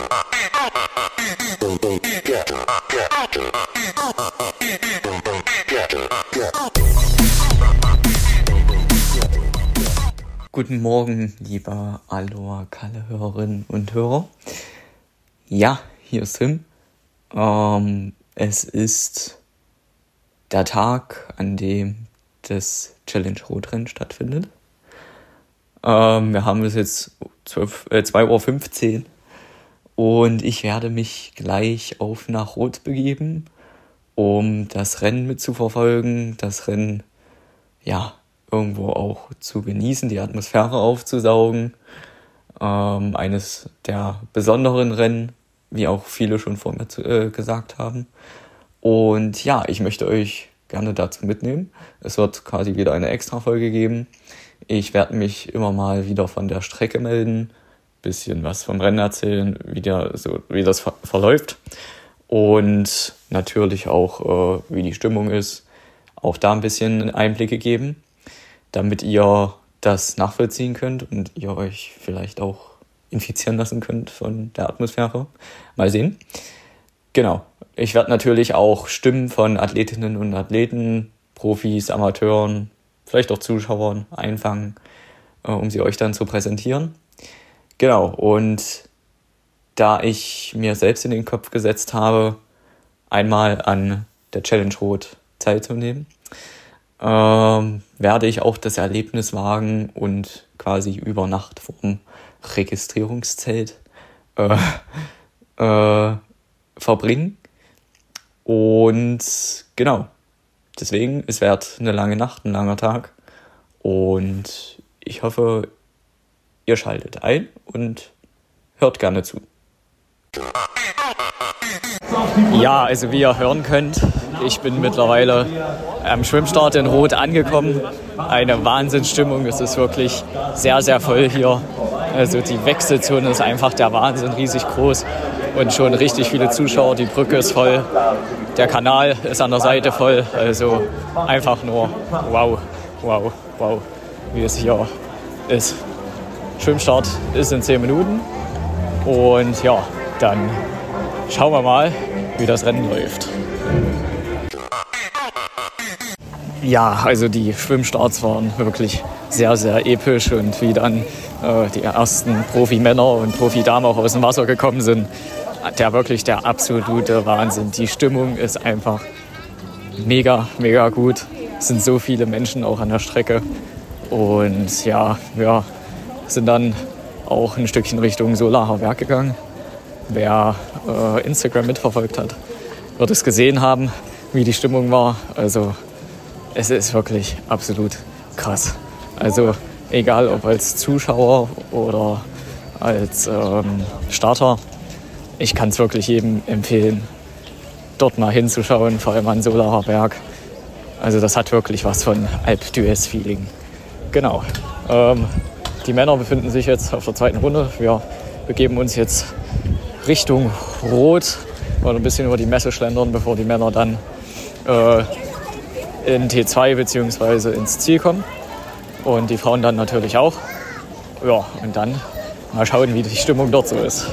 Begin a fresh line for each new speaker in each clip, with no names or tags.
Guten Morgen, liebe Aloha Kalle-Hörerinnen und Hörer. Ja, hier ist Tim. Es ist der Tag, an dem das Challenge Rotrennen stattfindet. Wir haben es jetzt 2:15 Uhr und ich werde mich gleich nach Rot begeben, um das Rennen mitzuverfolgen, das Rennen, irgendwo auch zu genießen, die Atmosphäre aufzusaugen. Eines der besonderen Rennen, wie auch viele schon vor mir gesagt haben. Und ja, ich möchte euch gerne dazu mitnehmen. Es wird quasi wieder eine Extra-Folge geben. Ich werde mich immer mal wieder von der Strecke melden, bisschen was vom Rennen erzählen, wie das verläuft. Und natürlich auch, wie die Stimmung ist, auch da ein bisschen Einblicke geben, damit ihr das nachvollziehen könnt und ihr euch vielleicht auch infizieren lassen könnt von der Atmosphäre. Mal sehen. Genau. Ich werde natürlich auch Stimmen von Athletinnen und Athleten, Profis, Amateuren, vielleicht auch Zuschauern einfangen, um sie euch dann zu präsentieren. Genau. Und da ich mir selbst in den Kopf gesetzt habe, einmal an der Challenge Rot teilzunehmen, werde ich auch das Erlebnis wagen und quasi über Nacht vorm Registrierungszelt verbringen. Und genau, deswegen, es wird eine lange Nacht, ein langer Tag. Und ich hoffe, ihr schaltet ein und hört gerne zu. Ja, also wie ihr hören könnt, ich bin mittlerweile am Schwimmstart in Rot angekommen. Eine Wahnsinnsstimmung, es ist wirklich sehr, sehr voll hier. Also die Wechselzone ist einfach der Wahnsinn, riesig groß und schon richtig viele Zuschauer. Die Brücke ist voll, der Kanal ist an der Seite voll. Also einfach nur wow, wie es hier ist. Schwimmstart ist in 10 Minuten und ja, dann schauen wir mal, wie das Rennen läuft. Ja, also die Schwimmstarts waren wirklich sehr, sehr episch und wie dann die ersten Profi-Männer und Profi-Damen auch aus dem Wasser gekommen sind, der absolute Wahnsinn. Die Stimmung ist einfach mega, mega gut. Es sind so viele Menschen auch an der Strecke und ja, wir sind dann auch ein Stückchen Richtung Solarer Berg gegangen. Wer Instagram mitverfolgt hat, wird es gesehen haben, wie die Stimmung war. Also es ist wirklich absolut krass. Also egal ob als Zuschauer oder als Starter, ich kann es wirklich jedem empfehlen, dort mal hinzuschauen, vor allem an Solarer Berg. Also das hat wirklich was von Alpe d'Huez-Feeling. Genau. Die Männer befinden sich jetzt auf der zweiten Runde. Wir begeben uns jetzt Richtung Rot, wollen ein bisschen über die Messe schlendern, bevor die Männer dann in T2 bzw. ins Ziel kommen. Und die Frauen dann natürlich auch. Ja, und dann mal schauen, wie die Stimmung dort so ist.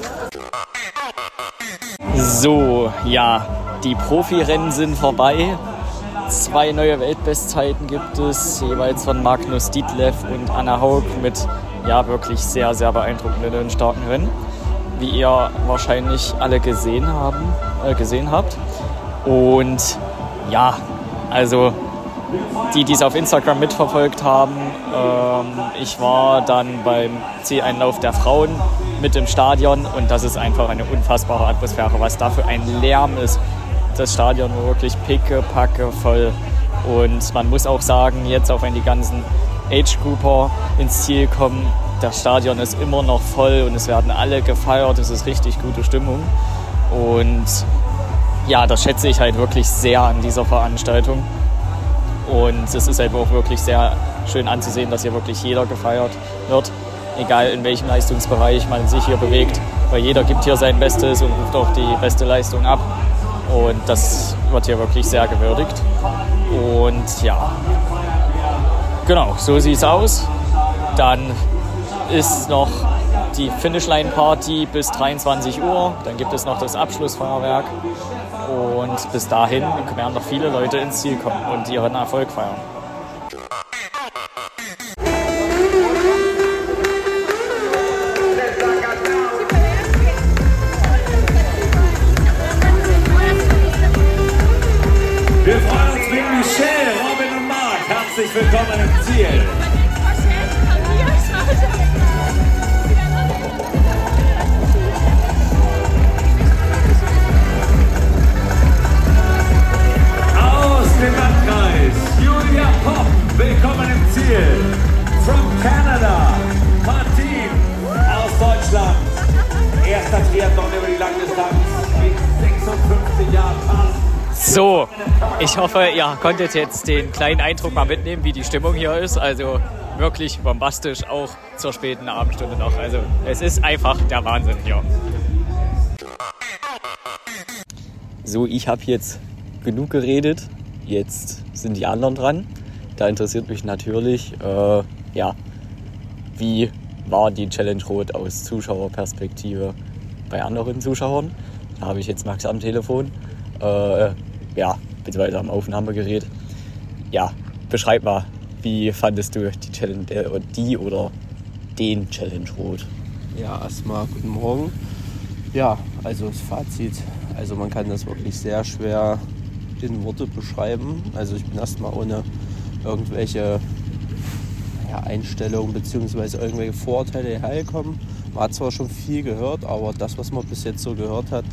So, ja, die Profirennen sind vorbei. 2 neue Weltbestzeiten gibt es, jeweils von Magnus Ditlev und Anna Haug mit wirklich sehr, sehr beeindruckenden und starken Rennen, wie ihr wahrscheinlich alle gesehen habt. Und ja, also die es auf Instagram mitverfolgt haben, ich war dann beim C-Einlauf der Frauen mit im Stadion und das ist einfach eine unfassbare Atmosphäre, was da für ein Lärm ist. Das Stadion war wirklich pickepacke voll und man muss auch sagen, jetzt auch wenn die ganzen Age-Grouper ins Ziel kommen, das Stadion ist immer noch voll und es werden alle gefeiert, es ist richtig gute Stimmung und ja, das schätze ich halt wirklich sehr an dieser Veranstaltung und es ist halt auch wirklich sehr schön anzusehen, dass hier wirklich jeder gefeiert wird, egal in welchem Leistungsbereich man sich hier bewegt, weil jeder gibt hier sein Bestes und ruft auch die beste Leistung ab und das wird hier wirklich sehr gewürdigt und ja, genau, so sieht es aus. Dann ist noch
die Finishline-Party bis 23 Uhr. Dann gibt es noch das Abschlussfeuerwerk. Und bis dahin werden noch viele Leute ins Ziel kommen und ihren Erfolg feiern.
Wir freuen uns mit Michelle, Robin und Marc. Herzlich willkommen im Ziel. Aus dem Landkreis, Julia Popp, willkommen im Ziel. From Canada, Martin aus Deutschland. Erster Triathlon über die Langdistanz mit 56 Jahren Pass.
So, ich hoffe, ihr konntet jetzt den kleinen Eindruck mal mitnehmen, wie die Stimmung hier ist. Also wirklich bombastisch, auch zur späten Abendstunde noch. Also es ist einfach der Wahnsinn hier.
So, ich habe jetzt genug geredet. Jetzt sind die anderen dran. Da interessiert mich natürlich, wie war die Challenge Rot aus Zuschauerperspektive bei anderen Zuschauern? Da habe ich jetzt Max am Telefon. Beziehungsweise am Aufnahmegerät. Ja, beschreib mal, wie fandest du die Challenge, oder den Challenge Rot?
Ja, erstmal guten Morgen. Ja, also das Fazit, also man kann das wirklich sehr schwer in Worte beschreiben. Also ich bin erstmal ohne irgendwelche Einstellungen bzw. irgendwelche Vorurteile hierher gekommen. Man hat zwar schon viel gehört, aber das, was man bis jetzt so gehört hat,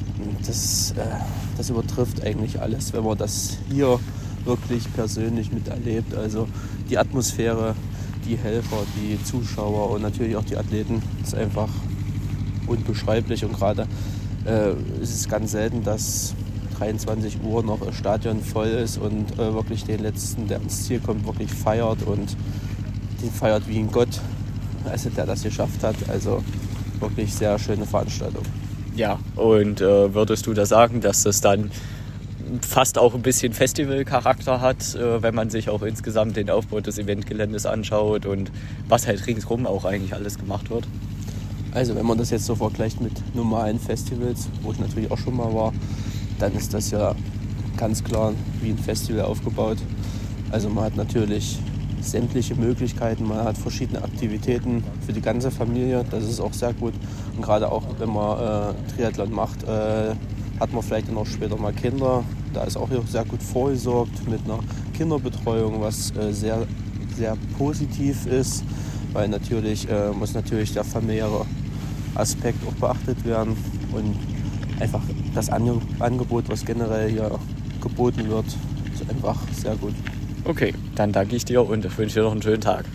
das übertrifft eigentlich alles, wenn man das hier wirklich persönlich miterlebt. Also die Atmosphäre, die Helfer, die Zuschauer und natürlich auch die Athleten, ist einfach unbeschreiblich. Und gerade ist es ganz selten, dass 23 Uhr noch das Stadion voll ist und wirklich den Letzten, der ins Ziel kommt, wirklich feiert und den feiert wie ein Gott, also der das geschafft hat. Also wirklich sehr schöne Veranstaltung.
Ja, und würdest du da sagen, dass das dann fast auch ein bisschen Festivalcharakter hat, wenn man sich auch insgesamt den Aufbau des Eventgeländes anschaut und was halt ringsrum auch eigentlich alles gemacht wird?
Also wenn man das jetzt so vergleicht mit normalen Festivals, wo ich natürlich auch schon mal war, dann ist das ja ganz klar wie ein Festival aufgebaut. Also man hat natürlich sämtliche Möglichkeiten, man hat verschiedene Aktivitäten für die ganze Familie, das ist auch sehr gut. Und gerade auch, wenn man Triathlon macht, hat man vielleicht dann auch später mal Kinder. Da ist auch hier sehr gut vorgesorgt mit einer Kinderbetreuung, was sehr, sehr positiv ist, weil natürlich muss natürlich der familiäre Aspekt auch beachtet werden und einfach das Angebot, was generell hier geboten wird, ist einfach sehr gut.
Okay, dann danke ich dir und wünsche dir noch einen schönen Tag.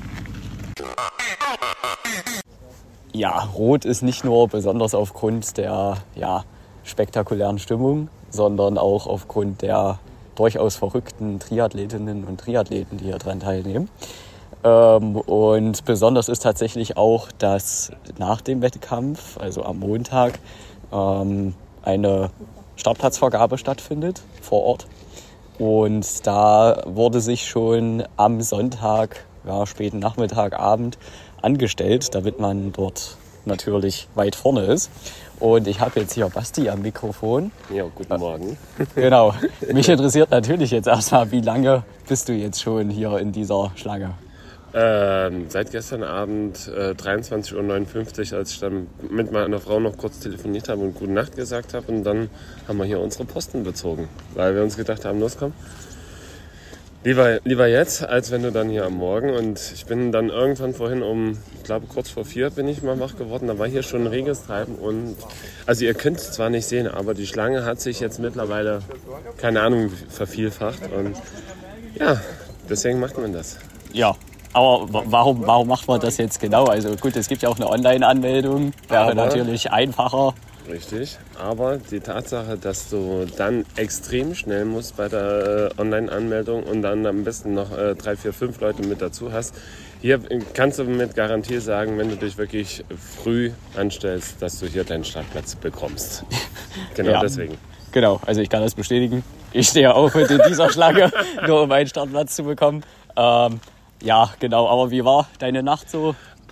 Ja, Rot ist nicht nur besonders aufgrund der spektakulären Stimmung, sondern auch aufgrund der durchaus verrückten Triathletinnen und Triathleten, die hier dran teilnehmen. Und besonders ist tatsächlich auch, dass nach dem Wettkampf, also am Montag, eine Startplatzvergabe stattfindet vor Ort. Und da wurde sich schon am Sonntag, späten Nachmittag, Abend angestellt, damit man dort natürlich weit vorne ist. Und ich habe jetzt hier Basti am Mikrofon.
Ja, guten Morgen.
Genau. Mich interessiert natürlich jetzt erstmal, wie lange bist du jetzt schon hier in dieser Schlange?
Seit gestern Abend 23:59 Uhr, als ich dann mit meiner Frau noch kurz telefoniert habe und gute Nacht gesagt habe. Und dann haben wir hier unsere Posten bezogen, weil wir uns gedacht haben, los komm, lieber jetzt, als wenn du dann hier am Morgen. Und ich bin dann irgendwann vorhin ich glaube kurz vor 4 bin ich mal wach geworden. Da war hier schon ein reges Treiben. Und also ihr könnt es zwar nicht sehen, aber die Schlange hat sich jetzt mittlerweile, keine Ahnung, vervielfacht. Und ja, deswegen macht man das.
Ja. Aber warum macht man das jetzt genau? Also gut, es gibt ja auch eine Online-Anmeldung, wäre natürlich einfacher.
Richtig, aber die Tatsache, dass du dann extrem schnell musst bei der Online-Anmeldung und dann am besten noch 3, 4, 5 Leute mit dazu hast, hier kannst du mit Garantie sagen, wenn du dich wirklich früh anstellst, dass du hier deinen Startplatz bekommst. Genau ja. Deswegen.
Genau, also ich kann das bestätigen. Ich stehe auch mit in dieser Schlange, nur um einen Startplatz zu bekommen. Ja, genau. Aber wie war deine Nacht so?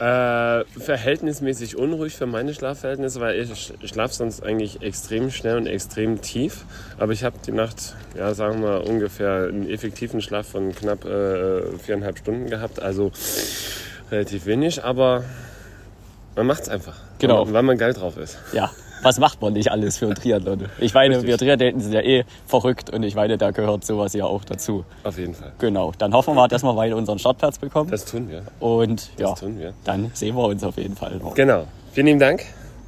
Verhältnismäßig unruhig für meine Schlafverhältnisse, weil ich schlafe sonst eigentlich extrem schnell und extrem tief. Aber ich habe die Nacht, ja, sagen wir mal, ungefähr einen effektiven Schlaf von knapp 4,5 Stunden gehabt. Also relativ wenig, aber man macht es einfach.
Genau.
Weil man geil drauf ist.
Ja, was macht man nicht alles für einen Triathlon? Ich meine,
Richtig.
wir Triathleten sind ja eh verrückt und ich meine, da gehört sowas ja auch dazu.
Auf jeden Fall.
Genau, dann hoffen wir mal, dass wir weiter unseren Startplatz bekommen.
Das tun wir.
Und ja,
Das tun wir.
dann sehen wir uns auf jeden Fall noch.
Genau. Vielen lieben Dank.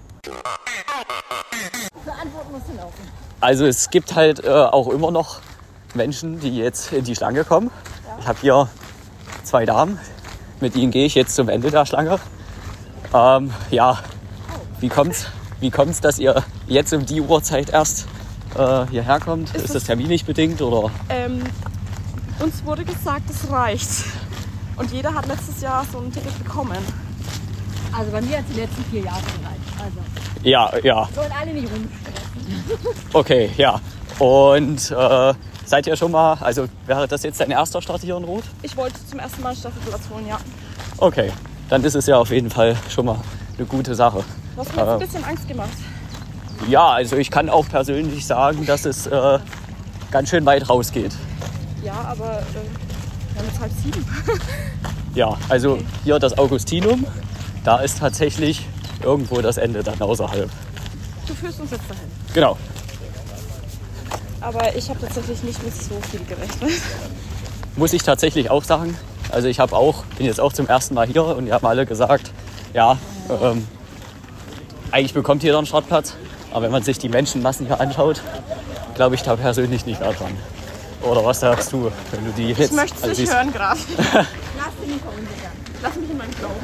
Also es gibt halt auch immer noch Menschen, die jetzt in die Schlange kommen. Ich habe hier 2 Damen, mit ihnen gehe ich jetzt zum Ende der Schlange. Ja, wie kommt's, dass ihr jetzt um die Uhrzeit erst hierher kommt? Ist das terminlich bedingt oder?
Uns wurde gesagt, es reicht. Und jeder hat letztes Jahr so ein Ticket bekommen.
Also bei mir hat es die letzten 4 Jahre gereicht. Also
Ja.
sollen alle nicht rumstressen.
Okay, ja. Und seid ihr schon mal, also wäre das jetzt dein erster Start hier in Rot?
Ich wollte zum ersten Mal Staffelplatz holen, ja.
Okay, dann ist es ja auf jeden Fall schon mal eine gute Sache.
Du hast mir jetzt ein bisschen Angst gemacht.
Ja, also ich kann auch persönlich sagen, dass es ganz schön weit rausgeht.
Ja, aber wir haben jetzt 6:30.
Ja, also hier das Augustinum, da ist tatsächlich irgendwo das Ende dann außerhalb.
Du führst uns jetzt dahin.
Genau.
Aber ich habe tatsächlich nicht mit so viel gerechnet.
Muss ich tatsächlich auch sagen. Also ich bin jetzt auch zum ersten Mal hier und die haben alle gesagt, ja, eigentlich bekommt jeder einen Startplatz. Aber wenn man sich die Menschenmassen hier anschaut, glaube ich da persönlich nicht mehr dran. Oder was sagst du, wenn du die jetzt...
Ich möchte es nicht hören gerade.
Lass dich nicht verunsichern.
Lass mich in meinen Glauben.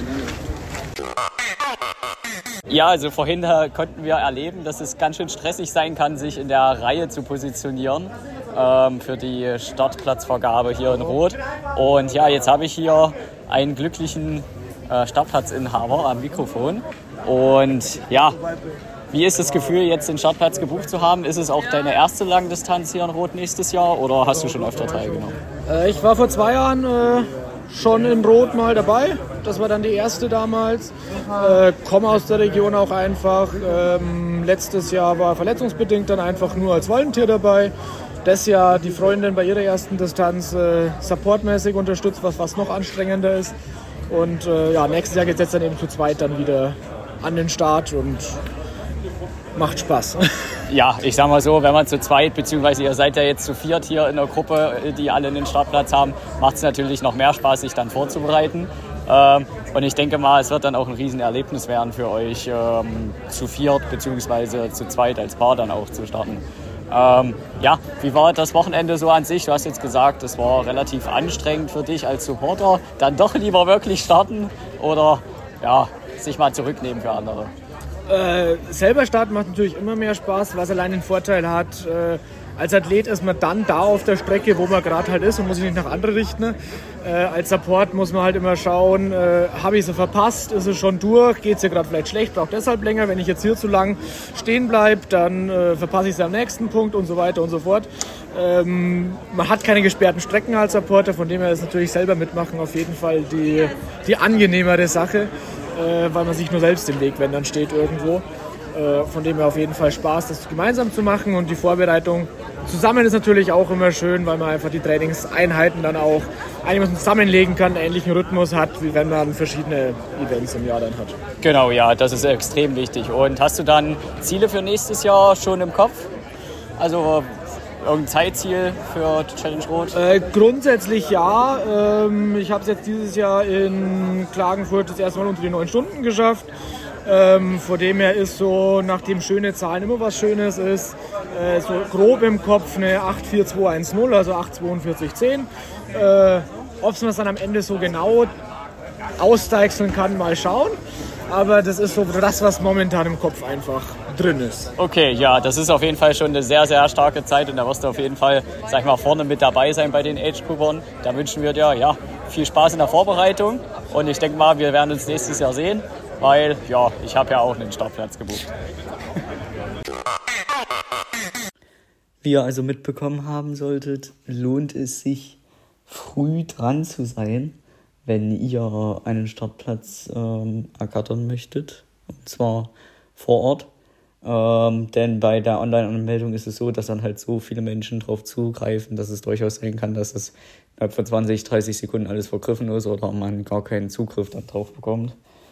Ja, also vorhin konnten wir erleben, dass es ganz schön stressig sein kann, sich in der Reihe zu positionieren für die Startplatzvergabe hier in Rot. Und ja, jetzt habe ich hier einen glücklichen Startplatzinhaber am Mikrofon. Und ja, wie ist das Gefühl, jetzt den Startplatz gebucht zu haben? Ist es auch deine erste Langdistanz hier in Rot nächstes Jahr oder hast du schon öfter teilgenommen?
Ich war vor 2 Jahren schon in Rot mal dabei. Das war dann die erste damals. Komme aus der Region auch einfach. Letztes Jahr war verletzungsbedingt dann einfach nur als Volunteer dabei. Das Jahr die Freundin bei ihrer ersten Distanz supportmäßig unterstützt, was noch anstrengender ist. Und ja, nächstes Jahr geht es jetzt dann eben zu zweit dann wieder an den Start und macht Spaß.
Ja, ich sag mal so, wenn man zu zweit, beziehungsweise ihr seid ja jetzt zu 4 hier in der Gruppe, die alle einen Startplatz haben, macht es natürlich noch mehr Spaß, sich dann vorzubereiten. Und ich denke mal, es wird dann auch ein Riesenerlebnis werden für euch, zu 4 beziehungsweise zu zweit als Paar dann auch zu starten. Ja, wie war das Wochenende so an sich? Du hast jetzt gesagt, es war relativ anstrengend für dich als Supporter. Dann doch lieber wirklich starten oder ja, sich mal zurücknehmen für andere?
Selber starten macht natürlich immer mehr Spaß, was allein den Vorteil hat. Als Athlet ist man dann da auf der Strecke, wo man gerade halt ist und muss sich nicht nach andere richten. Als Support muss man halt immer schauen, habe ich sie verpasst, ist es schon durch, geht es ihr gerade vielleicht schlecht, braucht deshalb länger. Wenn ich jetzt hier zu lang stehen bleibe, dann verpasse ich sie am nächsten Punkt und so weiter und so fort. Man hat keine gesperrten Strecken als Supporter, von dem her ist natürlich selber mitmachen auf jeden Fall die angenehmere Sache. Weil man sich nur selbst im Weg, wenn dann steht irgendwo. Von dem her auf jeden Fall Spaß, das gemeinsam zu machen und die Vorbereitung zusammen ist natürlich auch immer schön, weil man einfach die Trainingseinheiten dann auch einigermaßen zusammenlegen kann, einen ähnlichen Rhythmus hat, wie wenn man verschiedene Events im Jahr dann hat.
Genau, ja, das ist extrem wichtig. Und hast du dann Ziele für nächstes Jahr schon im Kopf? Also irgendein Zeitziel für Challenge Rot?
Grundsätzlich ja. Ich habe es jetzt dieses Jahr in Klagenfurt das erste Mal unter die 9 Stunden geschafft. Vor dem her ist so, nachdem schöne Zahlen immer was Schönes ist, so grob im Kopf eine 8:42:10, also 8:42:10. Ob man es dann am Ende so genau ausdeichseln kann, mal schauen. Aber das ist so das, was momentan im Kopf einfach drin ist.
Okay, ja, das ist auf jeden Fall schon eine sehr, sehr starke Zeit und da wirst du auf jeden Fall, sag ich mal, vorne mit dabei sein bei den Age-Groupern. Da wünschen wir dir ja viel Spaß in der Vorbereitung und ich denke mal, wir werden uns nächstes Jahr sehen, weil ja, ich habe ja auch einen Startplatz gebucht.
Wie ihr also mitbekommen haben solltet, lohnt es sich, früh dran zu sein, wenn ihr einen Startplatz ergattern möchtet, und zwar vor Ort. Denn bei der Online-Anmeldung ist es so, dass dann halt so viele Menschen drauf zugreifen, dass es durchaus sein kann, dass es innerhalb von 20, 30 Sekunden alles vergriffen ist oder man gar keinen Zugriff dann drauf bekommt.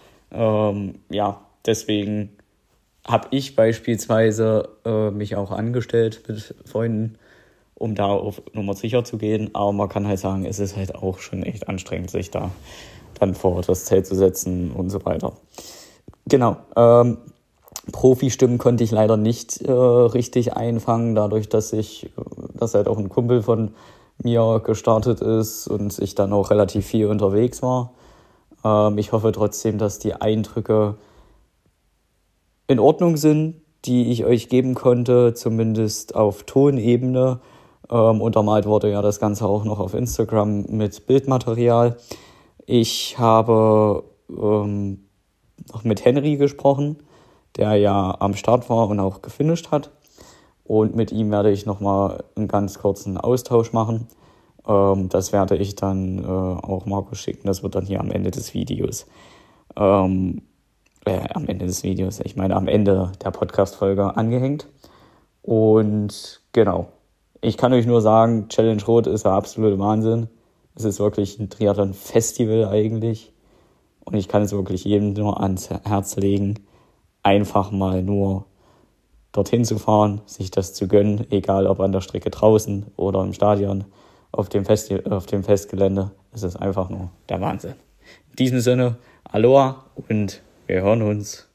Deswegen habe ich beispielsweise mich auch angestellt mit Freunden, um da auf Nummer sicher zu gehen. Aber man kann halt sagen, es ist halt auch schon echt anstrengend, sich da dann vor das Zelt zu setzen und so weiter. Genau. Profi-Stimmen konnte ich leider nicht richtig einfangen, dadurch, dass halt auch ein Kumpel von mir gestartet ist und ich dann auch relativ viel unterwegs war. Ich hoffe trotzdem, dass die Eindrücke in Ordnung sind, die ich euch geben konnte, zumindest auf Tonebene. Untermalt wurde ja das Ganze auch noch auf Instagram mit Bildmaterial. Ich habe noch mit Henry gesprochen, der ja am Start war und auch gefinisht hat. Und mit ihm werde ich nochmal einen ganz kurzen Austausch machen. Das werde ich dann auch Markus schicken. Das wird dann hier am Ende des Videos. Am Ende der Podcast-Folge angehängt. Und genau. Ich kann euch nur sagen, Challenge Rot ist der absolute Wahnsinn. Es ist wirklich ein Triathlon-Festival eigentlich. Und ich kann es wirklich jedem nur ans Herz legen, einfach mal nur dorthin zu fahren, sich das zu gönnen, egal ob an der Strecke draußen oder im Stadion, auf dem Festgelände. Es ist einfach nur der Wahnsinn. In diesem Sinne, Aloha und wir hören uns.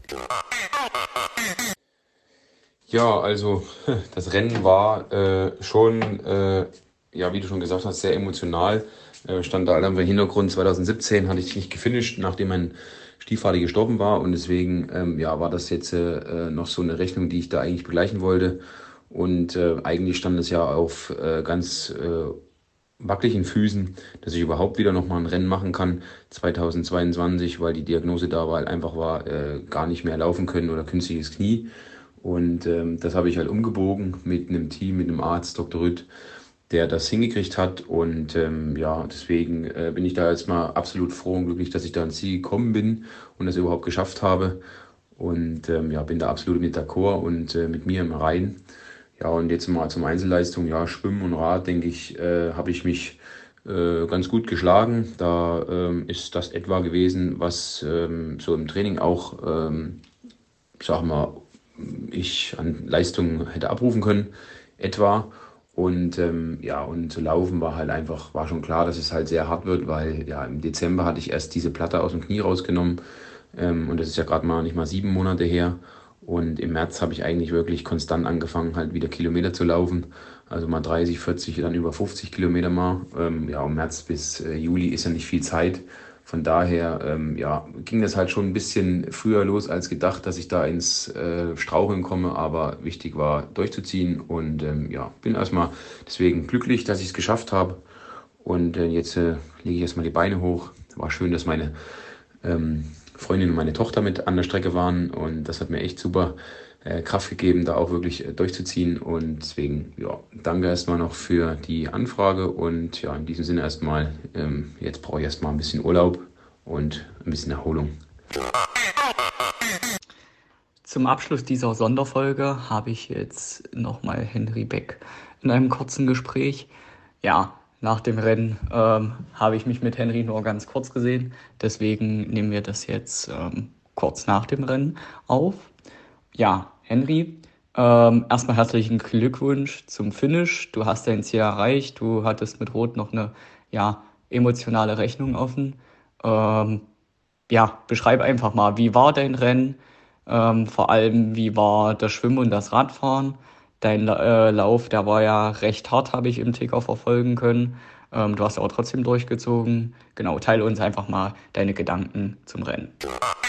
Ja, also das Rennen war schon, wie du schon gesagt hast, sehr emotional. Stand da im Hintergrund, 2017 hatte ich nicht gefinisht, nachdem mein Stiefvater gestorben war. Und deswegen war das jetzt noch so eine Rechnung, die ich da eigentlich begleichen wollte. Und eigentlich stand es ja auf ganz wackeligen Füßen, dass ich überhaupt wieder nochmal ein Rennen machen kann 2022, weil die Diagnose da war, gar nicht mehr laufen können oder künstliches Knie. Und das habe ich halt umgebogen mit einem Team, mit einem Arzt, Dr. Rütt, der das hingekriegt hat. Und deswegen bin ich da jetzt mal absolut froh und glücklich, dass ich da ins Ziel gekommen bin und das überhaupt geschafft habe. Und bin da absolut mit d'accord und mit mir im Reinen. Ja, und jetzt mal zum Einzelleistung, Schwimmen und Rad, denke ich, habe ich mich ganz gut geschlagen. Da ist das etwa gewesen, was so im Training auch, ich an Leistung hätte abrufen können, etwa. Und und zu laufen war schon klar, dass es halt sehr hart wird, weil im Dezember hatte ich erst diese Platte aus dem Knie rausgenommen und das ist ja gerade mal nicht mal 7 Monate her. Und im März habe ich eigentlich wirklich konstant angefangen, halt wieder Kilometer zu laufen. Also mal 30, 40, dann über 50 Kilometer mal. Im März bis Juli ist ja nicht viel Zeit. Von daher ging das halt schon ein bisschen früher los als gedacht, dass ich da ins Straucheln komme. Aber wichtig war, durchzuziehen. Und bin erstmal deswegen glücklich, dass ich es geschafft habe. Und jetzt lege ich erstmal die Beine hoch. War schön, dass meine Freundin und meine Tochter mit an der Strecke waren. Und das hat mir echt super Kraft gegeben, da auch wirklich durchzuziehen. Und deswegen, danke erstmal noch für die Anfrage. Und in diesem Sinne erstmal, jetzt brauche ich erstmal ein bisschen Urlaub und ein bisschen Erholung.
Zum Abschluss dieser Sonderfolge habe ich jetzt nochmal Henry Beck in einem kurzen Gespräch. Nach dem Rennen habe ich mich mit Henry nur ganz kurz gesehen. Deswegen nehmen wir das jetzt kurz nach dem Rennen auf. Henry, erstmal herzlichen Glückwunsch zum Finish. Du hast dein Ziel erreicht. Du hattest mit Rot noch eine emotionale Rechnung offen. Beschreib einfach mal, wie war dein Rennen? Vor allem, wie war das Schwimmen und das Radfahren? Dein Lauf, der war ja recht hart, habe ich im Ticker verfolgen können. Du hast aber trotzdem durchgezogen. Genau, teile uns einfach mal deine Gedanken zum Rennen.